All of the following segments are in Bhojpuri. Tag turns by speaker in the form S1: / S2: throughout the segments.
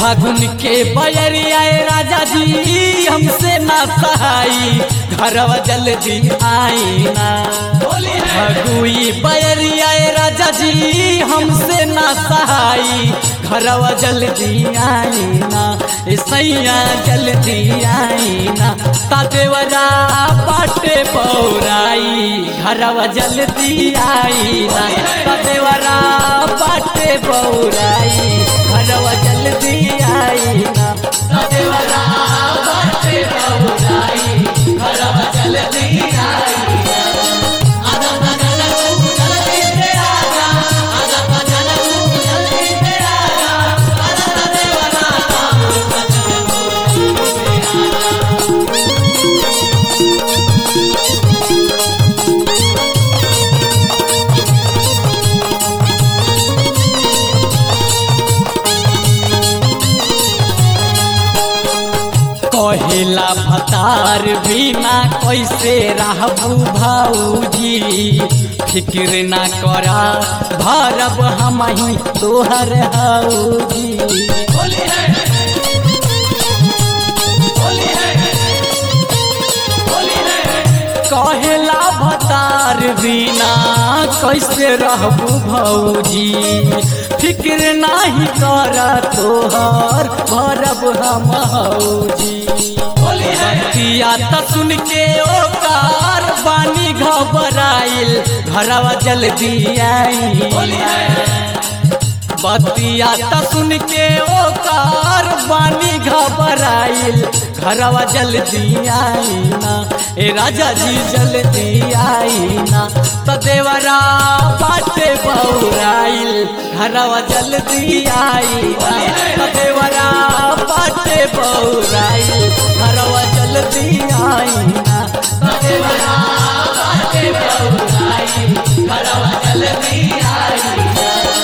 S1: फागुन के बयरिया राजा जी हमसे ना सहाई घरवा जल्दी आई ना। फगुई बयरिया राजा जी हमसे ना सहाई घरवा जल्दी आई ना। सैया जल्दी आई ना तादेवरा बाटे पौराई घरवा जल्दी आई ना। तादेवरा बाटे पौराई घरवा जल्दी आई ना। तादेवरा बाटे पौराई घरवा जल्दी आई ना। कहेला भतार बिना कैसे रहबू भाऊजी फिक्र ना करा भरब हम ही तोहर हऊजी। कहेला भतार बिना कैसे रहबू भौजी फिक्र नाही कर तोहर भरब हम हऊजी। बतिया त सुन के ओकार बानी घबराइल घरवा जल्दी आई। बतिया त सुन के ओकार बानी घबराइल घरवा जल्दी आई ना। ए राजा जी जल्दी आई ना तदेवरा बाटे बौराइल घरवा जल्दी आई ना। तदेवरा बाटे बौराइल घरवा जल्दी आई ना। तदेवरा बाटे बौराइल घरवा जल्दी आई ना।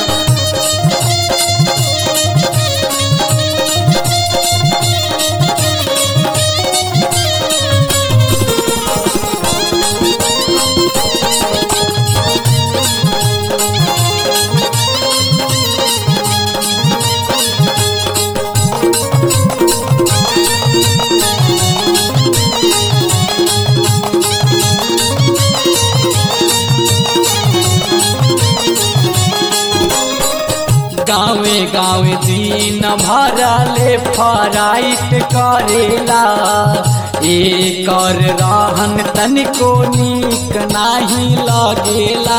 S1: गाँवे गाँवे दिन भरले फराइट करेला एकर रहन तनिको नीक नाही लगेला।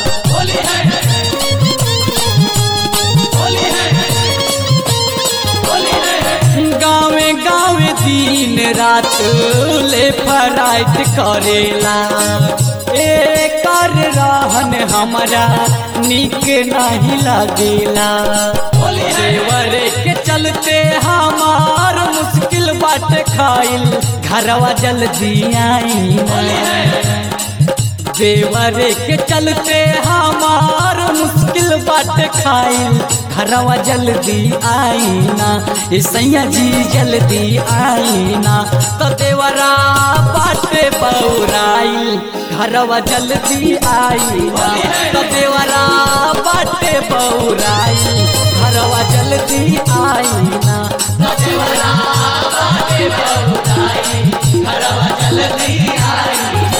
S1: गाँवे गाँवे दिन रात ले फराइट करेला एकर रहन हमरा नीक नहीं लगेला। देवरे के चलते हमार मुश्किल बाटे खाइल घरवा जल्दी आई ना। देवरे के चलते हमार मुश्किल बाटे खाइल घरवा जल्दी आई ना। सैया जी जल्दी आई ना तो देवरा बाटे बौराइल घरवा जल्दी आई ना। तो देवरा बाटे बौराइल घरवा जल्दी आई ना। तो देवरा बाटे बौराइल घरवा जल्दी आई ना।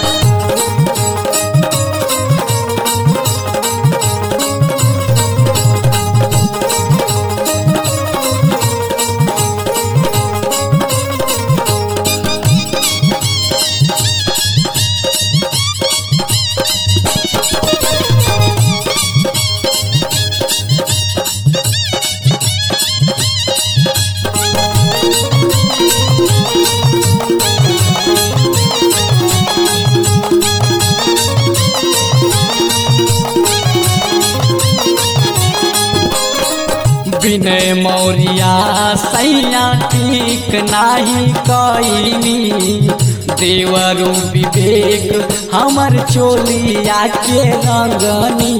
S1: विनय मौर्या सैया ठीक नाही कईनी देवरु विवेक हमर चोलिया के रंगनी।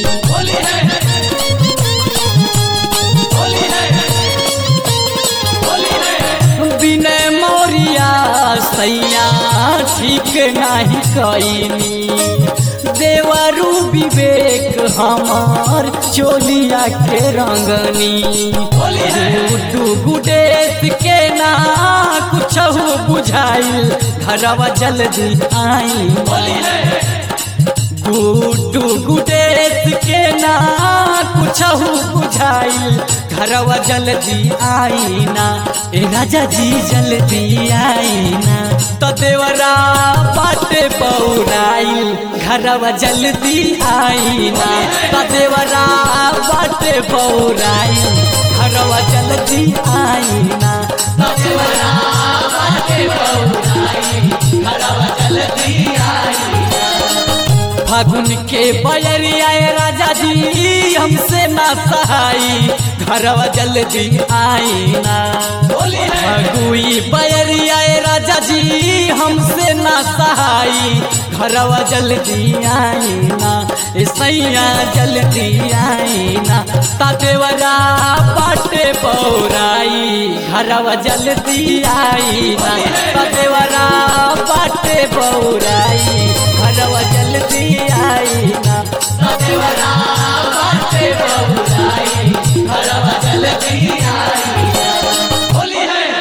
S1: विनय मौर्या सैया ठीक नाही कईनी देवरू विवेक हमार चोलिया के रंगनी गुड्डू गुडेश के ना कुछ बुझाइल घरवा जल्दी आई गुड्डू गुडेश के ना कुछ बुझाइल घरवा जल्दी आई ना ए राजा जी जल्दी आई ना तो देवरा बाटे पौराइल घरवा जल्दी आई ना तो देवरा बाटे पौराइल घरवा जल्दी आई ना तो देवरा बाटे पौराइल घरवा जल्दी आई ना फागुन के बयरिया राजा जी हमसे ना सहाई घरवा जल्दी आई ना फगुई बयरिया राजा जी हमसे ना सहाई घरवा जल्दी आई ना सैया जल्दी आई ना तादेवरा बाटे पौराई घरवा जल्दी आई ना तादेवरा बाटे पौराई घरवा जल्दी आई ना तादेवरा बाटे पौराई घरवा जल्दी